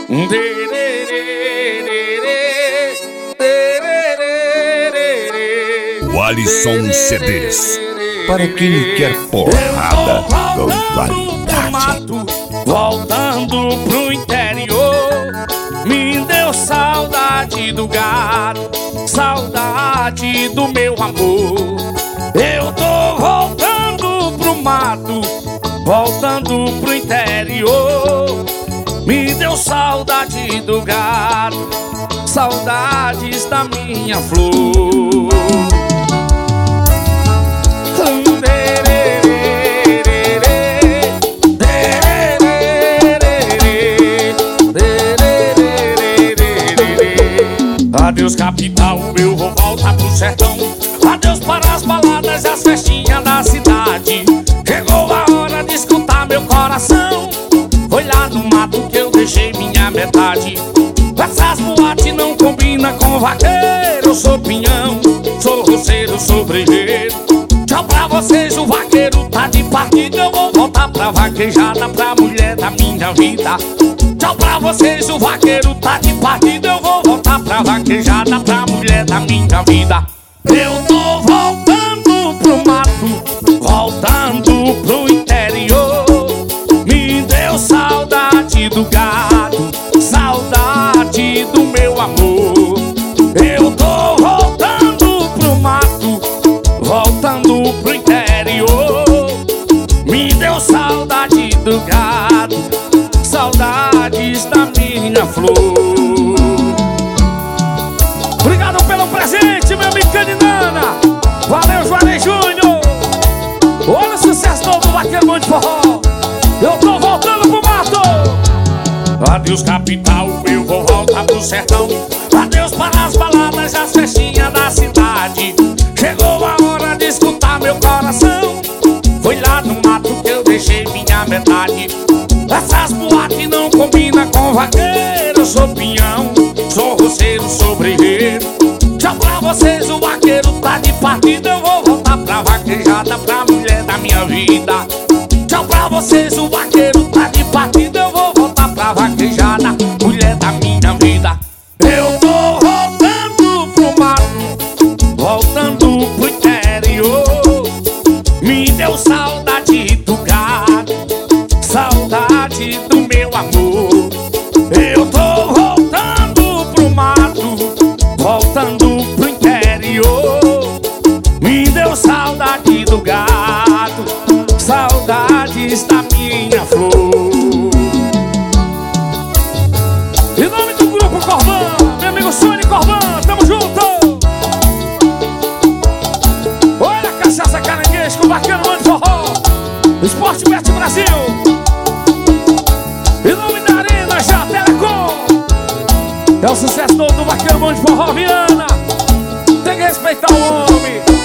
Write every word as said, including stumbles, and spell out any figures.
O Alisson C Ds, para quem quer porrada com qualidade. Voltando pro interior, me deu saudade do gado, saudade do meu amor. Eu tô voltando pro mato, voltando pro interior. Me deu saudade do gado, saudades da minha flor. Adeus capital, eu vou voltar pro sertão. Adeus para as baladas e as festinhas da cidade. Chegou a hora de escutar meu coração. Foi lá no mato que eu deixei minha metade. Essas boates não combinam com vaqueiro. Eu sou pinhão, sou roceiro, sou brejeiro. Tchau pra vocês, o vaqueiro tá de partida. Eu vou voltar pra vaquejada, pra mulher da minha vida. Tchau pra vocês, o vaqueiro tá de partida. Eu vou voltar pra vaquejada, pra mulher da minha vida. Eu tô voltando pro mato, voltando pro interior. Me deu saudade do gado, saudade do meu amor. Eu tô voltando pro mato, voltando pro interior. Me deu saudade do gado, saudades da minha flor. Obrigado pelo presente, meu amigo Caninana. Valeu, Juarez Júnior. Olha o sucesso novo do Vaqueiro Bom de Forró. Eu tô voltando pro mato. Adeus capital, eu vou voltar pro sertão. Adeus para as baladas e as festinhas da cidade. Chegou a hora de escutar meu coração. Foi lá no mato que eu deixei minha metade. Essas boates não combinam com vaqueiro. Eu sou pinhão, sou roceiro, sou brejeiro. Tchau pra vocês, o vaqueiro tá de partida. Eu vou voltar pra vaquejada, pra mulher da minha vida. Tchau pra vocês, o vaqueiro tá de partida. Eu vou voltar pra vaquejada, mulher da minha vida. Eu tô voltando pro mato, voltando pro interior. Me deu saudade do gado, saudade do meu amor. Eu tô voltando pro mato, voltando pro interior. Me deu saudade do gado, saudades da minha flor. Em nome do Grupo Corvan, meu amigo Sônia Corvan, tamo junto. Olha a cachaça caranguejo com o Vaqueiro Bom de Forró, Esporte Bet Brasil. Em nome da Arena Já Telecom, é o sucesso novo do Vaqueiro Bom de Forró, Viana. Tem que respeitar o homem.